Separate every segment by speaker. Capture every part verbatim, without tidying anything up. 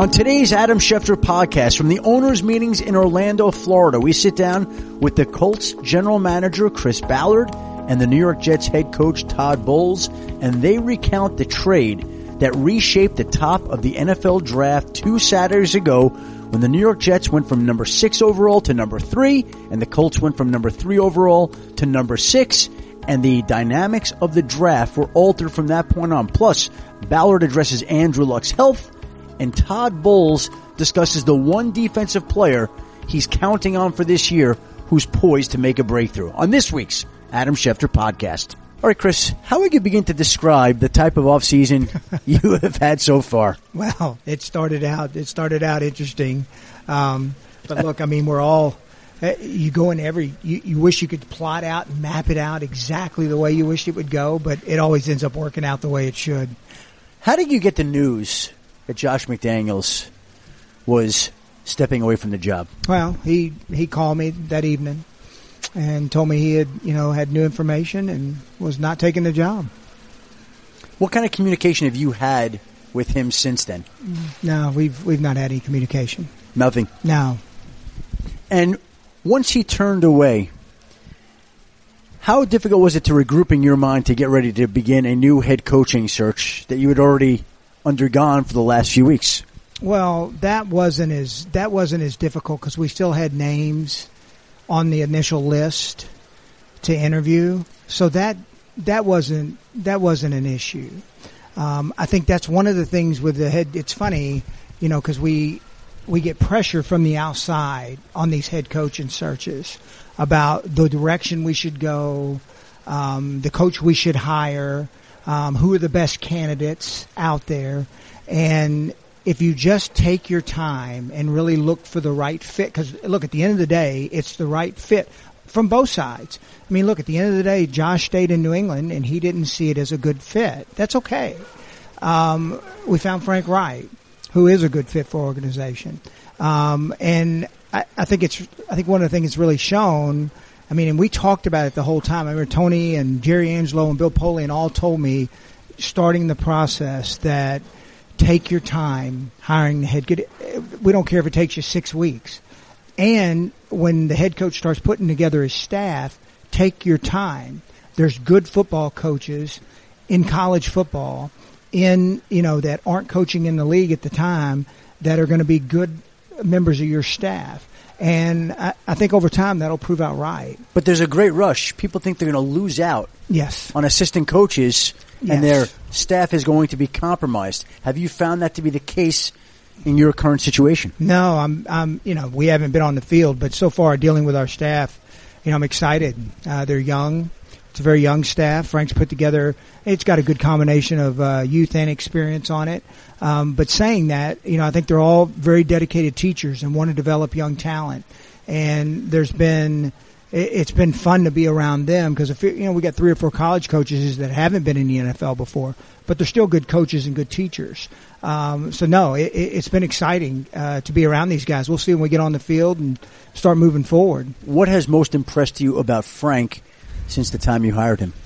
Speaker 1: On today's Adam Schefter podcast from the owners' meetings in Orlando, Florida, we sit down with the Colts general manager, Chris Ballard, and the New York Jets head coach, Todd Bowles, and they recount the trade that reshaped the top of the N F L draft two Saturdays ago when the New York Jets went from number six overall to number three, and the Colts went from number three overall to number six, and the dynamics of the draft were altered from that point on. Plus, Ballard addresses Andrew Luck's health, and Todd Bowles discusses the one defensive player he's counting on for this year who's poised to make a breakthrough on this week's Adam Schefter podcast. All right, Chris, how would you begin to describe the type of offseason you have had so far?
Speaker 2: Well, it started out it started out interesting. Um, but look, I mean, we're all you go in every you, you wish you could plot out and map it out exactly the way you wished it would go, but it always ends up working out the way it should.
Speaker 1: How did you get the news that Josh McDaniels was stepping away from the job?
Speaker 2: Well, he he called me that evening and told me he had, you know, had new information and was not taking the job.
Speaker 1: What kind of communication have you had with him since then?
Speaker 2: No, we've we've not had any communication.
Speaker 1: Nothing?
Speaker 2: No.
Speaker 1: And once he turned away, how difficult was it to regroup in your mind to get ready to begin a new head coaching search that you had already undergone for the last few weeks?
Speaker 2: Well, that wasn't as that wasn't as difficult because we still had names on the initial list to interview, so that that wasn't that wasn't an issue. Um, I think that's one of the things with the head. It's funny, you know, because we we get pressure from the outside on these head coaching searches about the direction we should go, um, the coach we should hire. Um, who are the best candidates out there? And if you just take your time and really look for the right fit, because look, at the end of the day, it's the right fit from both sides. I mean, look, at the end of the day, Josh stayed in New England and he didn't see it as a good fit. That's okay. Um, we found Frank Wright, who is a good fit for our organization. Um, and I, I think it's, I think one of the things it's really shown, I mean, and we talked about it the whole time. I remember Tony and Jerry Angelo and Bill Polian all told me, starting the process, that take your time hiring the head coach. We don't care if it takes you six weeks. And when the head coach starts putting together his staff, take your time. There's good football coaches in college football, in you know that aren't coaching in the league at the time, that are going to be good members of your staff. And I, I think over time that'll prove out right.
Speaker 1: But there's a great rush. People think they're going to lose out
Speaker 2: yes.
Speaker 1: on assistant coaches,
Speaker 2: yes.
Speaker 1: and their staff is going to be compromised. Have you found that to be the case in your current situation?
Speaker 2: No, I'm, I'm, you know, we haven't been on the field, but so far dealing with our staff, you know, I'm excited. Uh, they're young. It's a very young staff. Frank's put together, it's got a good combination of uh, youth and experience on it. Um, but saying that, you know, I think they're all very dedicated teachers and want to develop young talent. And there's been, it's been fun to be around them because, if you know, we got three or four college coaches that haven't been in the N F L before, but they're still good coaches and good teachers. Um, so no, it, it's been exciting uh, to be around these guys. We'll see when we get on the field and start moving forward.
Speaker 1: What has most impressed you about Frank since the time you hired him?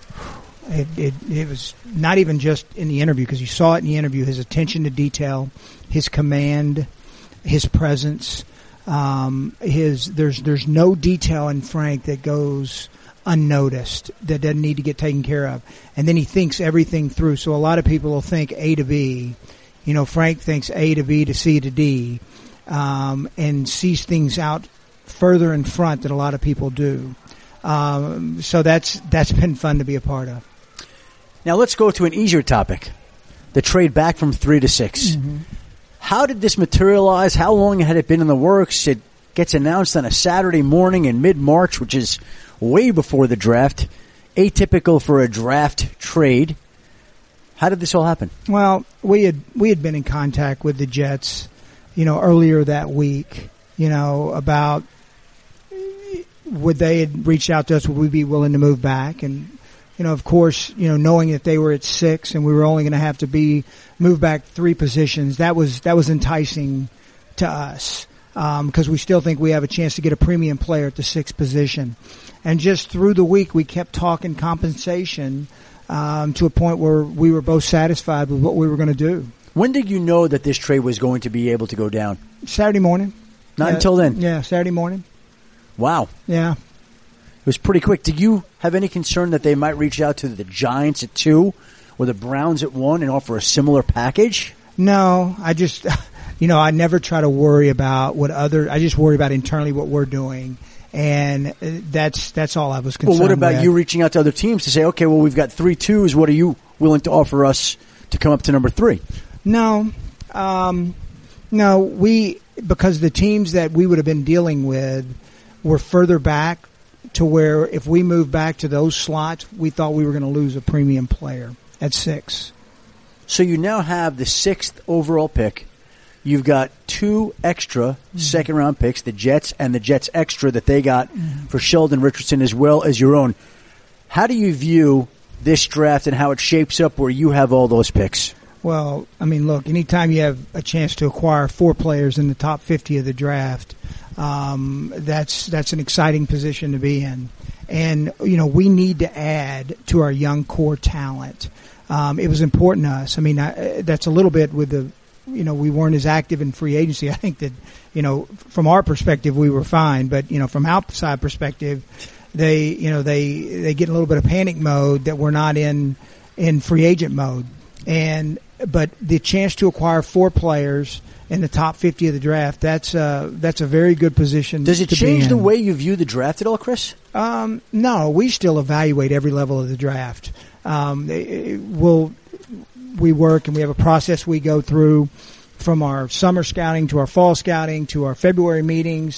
Speaker 2: It, it, it was not even just in the interview, because you saw it in the interview, his attention to detail, his command, his presence. Um, his there's there's no detail in Frank that goes unnoticed, that doesn't need to get taken care of. And then he thinks everything through. So a lot of people will think A to B. You know, Frank thinks A to B to C to D, um, and sees things out further in front than a lot of people do. Um, so that's that's been fun to be a part of.
Speaker 1: Now let's go to an easier topic, the trade back from three to six.
Speaker 2: Mm-hmm.
Speaker 1: How did this materialize? How long had it been in the works? It gets announced on a Saturday morning in mid-March, which is way before the draft. Atypical for a draft trade. How did this all happen?
Speaker 2: Well, we had we had been in contact with the Jets, you know, earlier that week, you know, about would they had reached out to us, would we be willing to move back? And, you know, of course, you know, knowing that they were at six and we were only going to have to be moved back three positions, that was that was enticing to us, um, because we still think we have a chance to get a premium player at the sixth position. And just through the week, we kept talking compensation um, to a point where we were both satisfied with what we were going to do.
Speaker 1: When did you know that this trade was going to be able to go down?
Speaker 2: Saturday morning.
Speaker 1: Not
Speaker 2: yeah,
Speaker 1: until then?
Speaker 2: Yeah, Saturday morning.
Speaker 1: Wow.
Speaker 2: Yeah.
Speaker 1: It was pretty quick. Did you have any concern that they might reach out to the Giants at two or the Browns at one and offer a similar package?
Speaker 2: No, I just, you know, I never try to worry about what other, I just worry about internally what we're doing. And that's that's all I was concerned with.
Speaker 1: Well, what about
Speaker 2: with.
Speaker 1: you reaching out to other teams to say, okay, well, we've got three twos. What are you willing to offer us to come up to number three?
Speaker 2: No. Um, no, we, because the teams that we would have been dealing with were further back to where if we moved back to those slots, we thought we were going to lose a premium player at six.
Speaker 1: So you now have the sixth overall pick. You've got two extra mm-hmm. second-round picks, the Jets and the Jets extra that they got mm-hmm. for Sheldon Richardson as well as your own. How do you view this draft and how it shapes up where you have all those picks?
Speaker 2: Well, I mean, look, anytime you have a chance to acquire four players in the top fifty of the draft, um, that's that's an exciting position to be in. And, you know, we need to add to our young core talent. Um, it was important to us. I mean, I, that's a little bit with the, you know, we weren't as active in free agency. I think that, you know, from our perspective, we were fine. But, you know, from outside perspective, they, you know, they, they get in a little bit of panic mode that we're not in, in free agent mode. And, but the chance to acquire four players in the top fifty of the draft, that's uh that's a very good position.
Speaker 1: Does it
Speaker 2: to
Speaker 1: change
Speaker 2: be in.
Speaker 1: the way you view the draft at all, Chris?
Speaker 2: Um, no, we still evaluate every level of the draft. Um, it, it, we'll, we work and we have a process we go through from our summer scouting to our fall scouting to our February meetings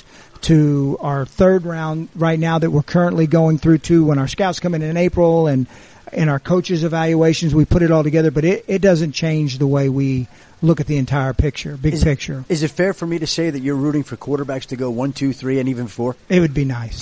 Speaker 2: to our third round right now that we're currently going through to when our scouts come in in April and in our coaches' evaluations, we put it all together, but it, it doesn't change the way we look at the entire picture, big
Speaker 1: is,
Speaker 2: picture.
Speaker 1: Is it fair for me to say that you're rooting for quarterbacks to go one, two, three, and even four?
Speaker 2: It would be nice.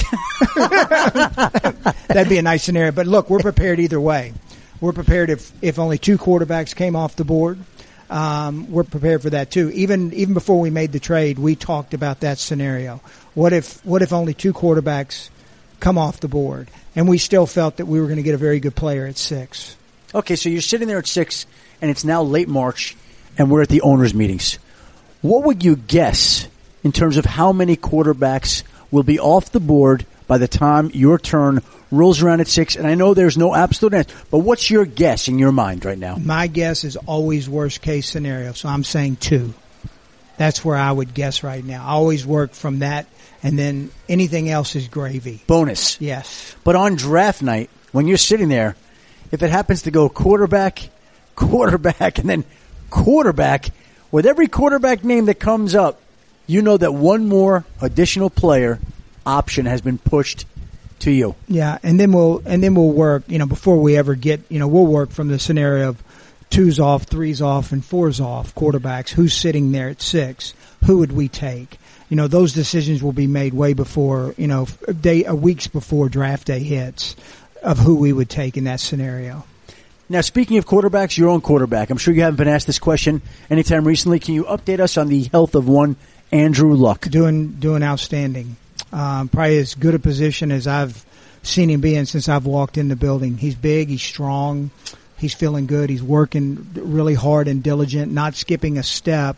Speaker 2: That'd be a nice scenario. But look, we're prepared either way. We're prepared if, if only two quarterbacks came off the board. Um, we're prepared for that too. Even even before we made the trade, we talked about that scenario. What if what if only two quarterbacks come off the board? And we still felt that we were going to get a very good player at six.
Speaker 1: Okay, so you're sitting there at six, and it's now late March, and we're at the owners' meetings. What would you guess in terms of how many quarterbacks will be off the board by the time your turn rolls around at six? And I know there's no absolute answer, but what's your guess in your mind right now?
Speaker 2: My guess is always worst-case scenario, so I'm saying two. That's where I would guess right now. I always work from that, and then anything else is gravy.
Speaker 1: Bonus.
Speaker 2: Yes.
Speaker 1: But on draft night, when you're sitting there, if it happens to go quarterback, quarterback, and then quarterback, with every quarterback name that comes up, you know that one more additional player option has been pushed to you.
Speaker 2: Yeah, and then we'll and then we'll work, you know, before we ever get, you know, we'll work from the scenario of twos off, threes off, and fours off quarterbacks. Who's sitting there at six? Who would we take? You know, those decisions will be made way before, you know, day, uh, weeks before draft day hits of who we would take in that scenario.
Speaker 1: Now, speaking of quarterbacks, your own quarterback, I'm sure you haven't been asked this question anytime recently. Can you update us on the health of one Andrew Luck?
Speaker 2: Doing, doing outstanding. Um, probably as good a position as I've seen him be in since I've walked in the building. He's big, he's strong, he's feeling good, he's working really hard and diligent, not skipping a step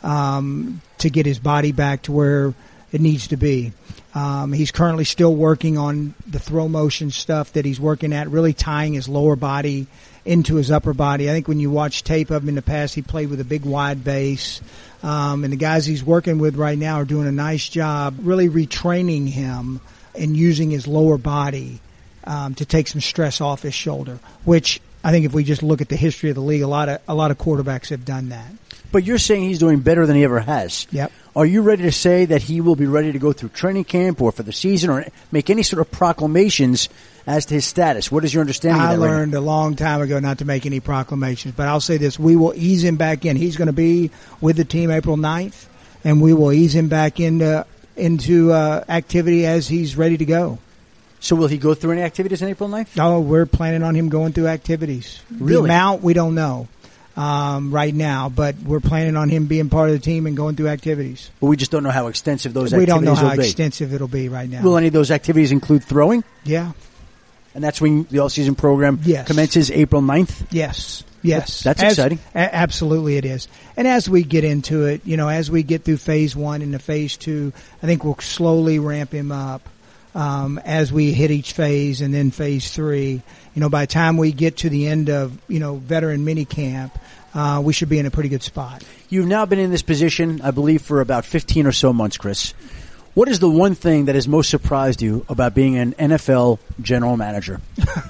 Speaker 2: um, to get his body back to where it needs to be. Um, he's currently still working on the throw motion stuff that he's working at, really tying his lower body into his upper body. I think when you watch tape of him in the past, he played with a big wide base. Um, and the guys he's working with right now are doing a nice job really retraining him and using his lower body um, to take some stress off his shoulder, which I think if we just look at the history of the league, a lot of a lot of quarterbacks have done that.
Speaker 1: But you're saying he's doing better than he ever has.
Speaker 2: Yep.
Speaker 1: Are you ready to say that he will be ready to go through training camp or for the season or make any sort of proclamations as to his status? What is your understanding
Speaker 2: I
Speaker 1: of that right
Speaker 2: learned
Speaker 1: now?
Speaker 2: a long time ago not to make any proclamations, but I'll say this. We will ease him back in. He's going to be with the team April ninth, and we will ease him back into into uh, activity as he's ready to go.
Speaker 1: So will he go through any activities on April ninth?
Speaker 2: Oh, we're planning on him going through activities.
Speaker 1: Really?
Speaker 2: The amount, we don't know um, right now, but we're planning on him being part of the team and going through activities.
Speaker 1: But we just don't know how extensive those
Speaker 2: we
Speaker 1: activities will be.
Speaker 2: We don't know how extensive it'll be right now.
Speaker 1: Will any of those activities include throwing?
Speaker 2: Yeah.
Speaker 1: And that's when the all-season program
Speaker 2: yes.
Speaker 1: commences April ninth?
Speaker 2: Yes. Yes.
Speaker 1: That's
Speaker 2: as,
Speaker 1: exciting.
Speaker 2: A- absolutely it is. And as we get into it, you know, as we get through phase one into phase two, I think we'll slowly ramp him up um, as we hit each phase, and then phase three. You know, by the time we get to the end of, you know, veteran mini camp, uh, we should be in a pretty good spot.
Speaker 1: You've now been in this position, I believe, for about fifteen or so months, Chris. What is the one thing that has most surprised you about being an N F L general manager?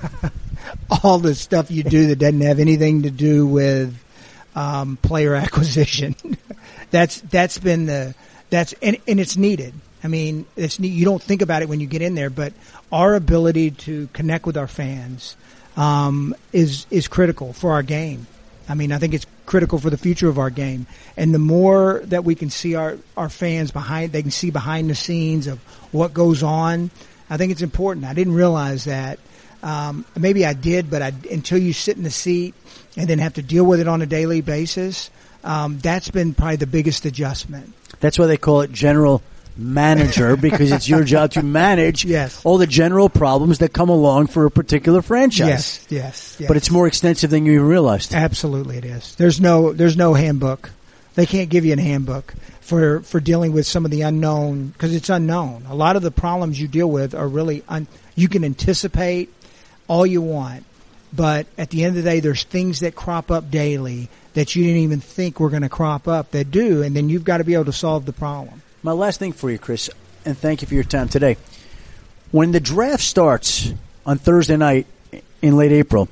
Speaker 2: All the stuff you do that doesn't have anything to do with um, player acquisition. that's that's been the that's and, and it's needed. I mean, it's you don't think about it when you get in there, but our ability to connect with our fans um, is is critical for our game. I mean, I think it's critical for the future of our game. And the more that we can see our, our fans behind, they can see behind the scenes of what goes on. I think it's important. I didn't realize that. Um, maybe I did, but I, until you sit in the seat and then have to deal with it on a daily basis, um, that's been probably the biggest adjustment.
Speaker 1: That's why they call it general manager, because it's your job to manage
Speaker 2: yes.
Speaker 1: all the general problems that come along for a particular franchise.
Speaker 2: Yes, yes, yes.
Speaker 1: But it's more extensive than you even realized.
Speaker 2: Absolutely it is. There's no there's no handbook. They can't give you a handbook for, for dealing with some of the unknown, because it's unknown. A lot of the problems you deal with are really un, you can anticipate all you want, but at the end of the day, there's things that crop up daily that you didn't even think were going to crop up that do, and then you've got to be able to solve the problem.
Speaker 1: My last thing for you, Chris, and thank you for your time today. When the draft starts on Thursday night in late April,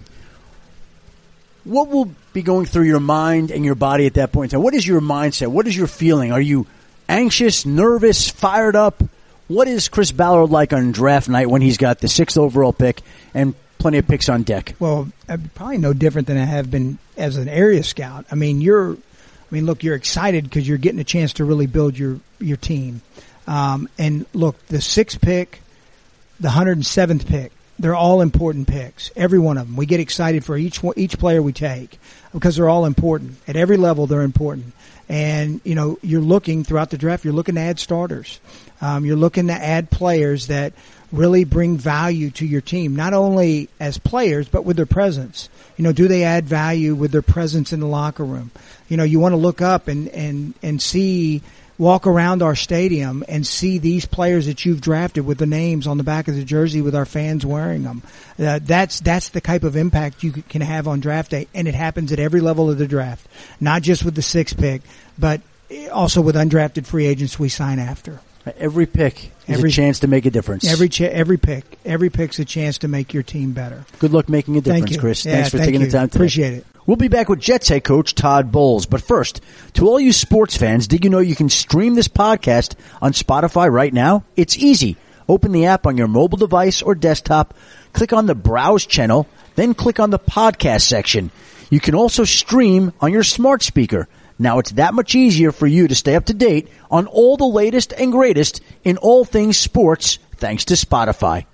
Speaker 1: what will be going through your mind and your body at that point in time? What is your mindset? What is your feeling? Are you anxious, nervous, fired up? What is Chris Ballard like on draft night when he's got the sixth overall pick and plenty of picks on deck?
Speaker 2: Well, probably no different than I have been as an area scout. I mean, you're, I mean, look, you're excited because you're getting a chance to really build your, your team. Um, and look, the sixth pick, the one hundred seventh pick, they're all important picks. Every one of them. We get excited for each one, each player we take because they're all important. At every level, they're important. And, you know, you're looking throughout the draft, you're looking to add starters. Um, you're looking to add players that really bring value to your team, not only as players, but with their presence. You know, do they add value with their presence in the locker room? You know, you want to look up and, and, and see, walk around our stadium and see these players that you've drafted with the names on the back of the jersey with our fans wearing them. Uh, that's, that's the type of impact you can have on draft day. And it happens at every level of the draft, not just with the sixth pick, but also with undrafted free agents we sign after.
Speaker 1: Every pick is
Speaker 2: every,
Speaker 1: a chance to make a difference.
Speaker 2: Every ch- every pick. Every pick's a chance to make your team better.
Speaker 1: Good luck making a difference,
Speaker 2: thank you.
Speaker 1: Chris.
Speaker 2: Yeah,
Speaker 1: Thanks for
Speaker 2: thank
Speaker 1: taking
Speaker 2: you.
Speaker 1: the time today.
Speaker 2: Appreciate it.
Speaker 1: We'll be back with Jets head coach Todd Bowles. But first, to all you sports fans, did you know you can stream this podcast on Spotify right now? It's easy. Open the app on your mobile device or desktop, click on the Browse channel, then click on the podcast section. You can also stream on your smart speaker. Now it's that much easier for you to stay up to date on all the latest and greatest in all things sports thanks to Spotify.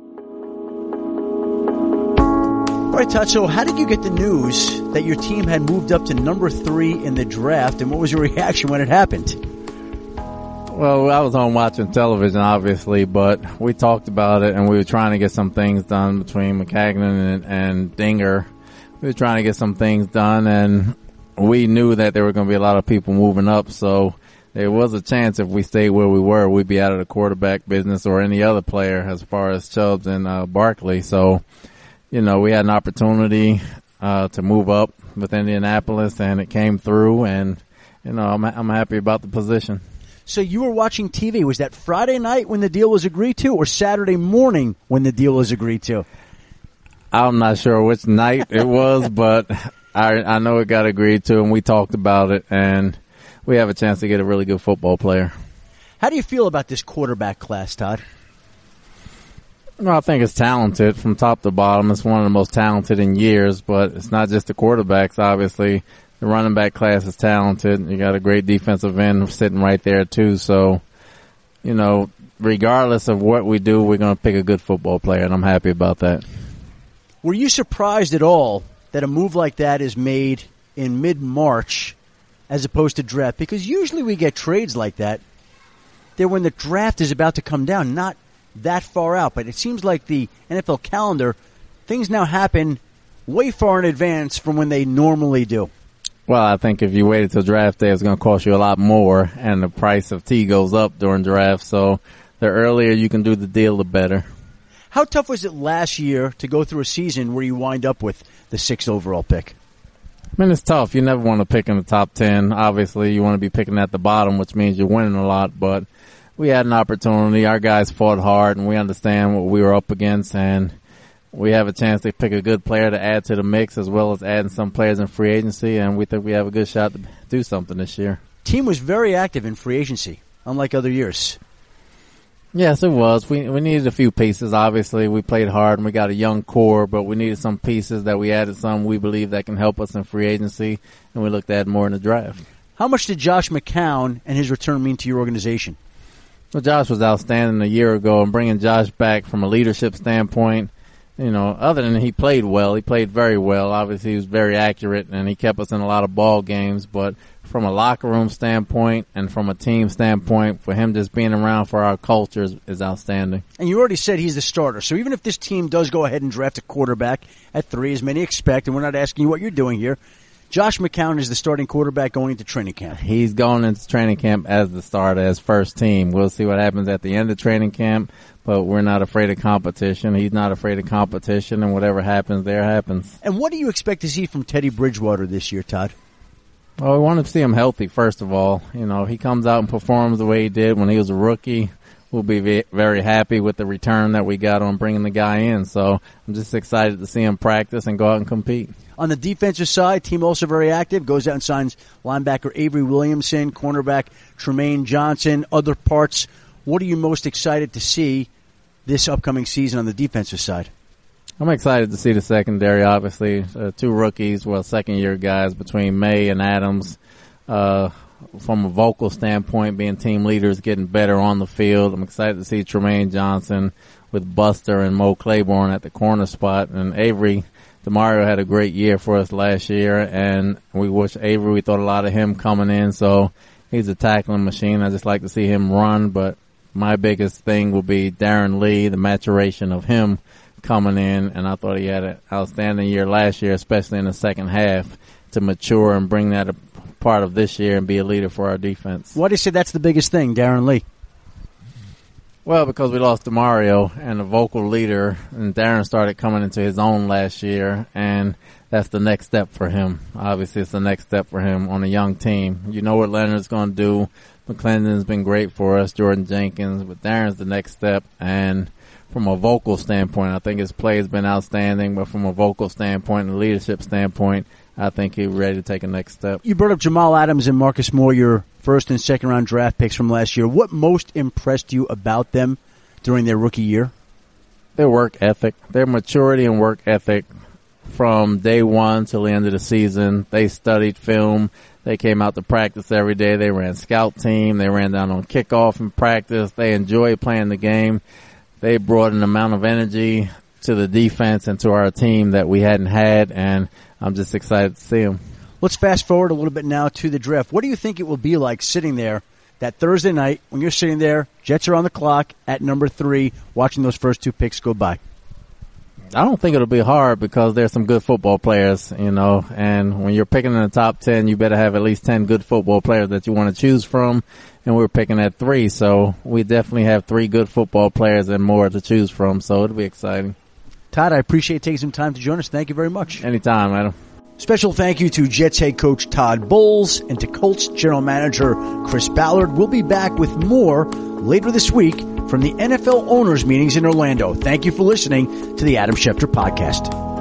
Speaker 1: All right, Todd, so how did you get the news that your team had moved up to number three in the draft, and what was your reaction when it happened?
Speaker 3: Well, I was home watching television, obviously, but we talked about it, and we were trying to get some things done between Maccagnan and, and Dinger. We were trying to get some things done, and we knew that there were going to be a lot of people moving up, so there was a chance if we stayed where we were, we'd be out of the quarterback business or any other player as far as Chubbs and uh, Barkley. So, you know, we had an opportunity uh, to move up with Indianapolis, and it came through, and, you know, I'm, I'm happy about the position.
Speaker 1: So you were watching T V. Was that Friday night when the deal was agreed to, or Saturday morning when the deal was agreed to?
Speaker 3: I'm not sure which night it was, but I, I know it got agreed to, and we talked about it, and we have a chance to get a really good football player.
Speaker 1: How do you feel about this quarterback class, Todd?
Speaker 3: No, I think it's talented from top to bottom. It's one of the most talented in years, but it's not just the quarterbacks, obviously. The running back class is talented. You got a great defensive end sitting right there, too. So, you know, regardless of what we do, we're going to pick a good football player, and I'm happy about that.
Speaker 1: Were you surprised at all that a move like that is made in mid-March as opposed to draft? Because usually we get trades like that. They're when the draft is about to come down, not that far out. But it seems like the N F L calendar, things now happen way far in advance from when they normally do?
Speaker 3: Well, I think if you waited till draft day, it's going to cost you a lot more, and the price of tea goes up during draft. So the earlier you can do the deal, the better.
Speaker 1: How tough was it last year to go through a season where you wind up with the sixth overall pick?
Speaker 3: I mean, it's tough. You never want to pick in the top ten. Obviously, you want to be picking at the bottom, which means you're winning a lot. But we had an opportunity. Our guys fought hard, and we understand what we were up against. And we have a chance to pick a good player to add to the mix, as well as adding some players in free agency. And we think we have a good shot to do something this year.
Speaker 1: Team was very active in free agency, unlike other years.
Speaker 3: Yes, it was. We we needed a few pieces. Obviously, we played hard and we got a young core, but we needed some pieces that we added some we believe that can help us in free agency, and we looked at more in the draft.
Speaker 1: How much did Josh McCown and his return mean to your organization?
Speaker 3: Well, Josh was outstanding a year ago, and bringing Josh back from a leadership standpoint, you know, other than he played well, he played very well. Obviously, he was very accurate, and he kept us in a lot of ball games, but from a locker room standpoint and from a team standpoint, for him just being around for our culture is, is outstanding. And
Speaker 1: you already said he's the starter, so even if this team does go ahead and draft a quarterback at three, as many expect, and we're not asking you what you're doing here, Josh McCown is the starting quarterback going into training camp.
Speaker 3: He's going into training camp as the starter, as first team. We'll see what happens at the end of training camp, but we're not afraid of competition. He's not afraid of competition, and whatever happens there happens.
Speaker 1: And what do you expect to see from Teddy Bridgewater this year, Todd?
Speaker 3: Well, we want to see him healthy, first of all. You know, he comes out and performs the way he did when he was a rookie. We'll be very happy with the return that we got on bringing the guy in. So I'm just excited to see him practice and go out and compete.
Speaker 1: On the defensive side, team also very active. Goes out and signs linebacker Avery Williamson, cornerback Tremaine Johnson, other parts. What are you most excited to see this upcoming season on the defensive side?
Speaker 3: I'm excited to see the secondary, obviously. Uh, two rookies, well, second-year guys between May and Adams. Uh, from a vocal standpoint, being team leaders, getting better on the field. I'm excited to see Tremaine Johnson with Buster and Mo Claiborne at the corner spot. And Avery DeMario had a great year for us last year, and we wish Avery, we thought a lot of him coming in. So he's a tackling machine. I just like to see him run, but my biggest thing will be Darren Lee, the maturation of him coming in, and I thought he had an outstanding year last year, especially in the second half, to mature and bring that a part of this year and be a leader for our defense.
Speaker 1: Why do you say that's the biggest thing, Darren Lee?
Speaker 3: Well, because we lost DeMario and a vocal leader, and Darren started coming into his own last year, and that's the next step for him. Obviously, it's the next step for him on a young team. You know what Leonard's going to do. McClendon's been great for us, Jordan Jenkins, but Darren's the next step, and from a vocal standpoint, I think his play has been outstanding, but from a vocal standpoint and a leadership standpoint, I think he's ready to take a next step.
Speaker 1: You brought up Jamal Adams and Marcus Moore, your first and second round draft picks from last year. What most impressed you about them during their rookie year?
Speaker 3: Their work ethic, their maturity and work ethic from day one till the end of the season. They studied film. They came out to practice every day. They ran scout team. They ran down on kickoff in practice. They enjoyed playing the game. They brought an amount of energy to the defense and to our team that we hadn't had, and I'm just excited to see them.
Speaker 1: Let's fast forward a little bit now to the draft. What do you think it will be like sitting there that Thursday night when you're sitting there, Jets are on the clock at number three, watching those first two picks go by?
Speaker 3: I don't think it'll be hard because there's some good football players, you know, and when you're picking in the top ten, you better have at least ten good football players that you want to choose from, and we're picking at three, so we definitely have three good football players and more to choose from, so it'll be exciting.
Speaker 1: Todd, I appreciate taking some time to join us. Thank you very much.
Speaker 3: Anytime, Adam.
Speaker 1: Special thank you to Jets head coach Todd Bowles and to Colts general manager Chris Ballard. We'll be back with more later this week from the N F L owners meetings in Orlando. Thank you for listening to the Adam Schefter Podcast.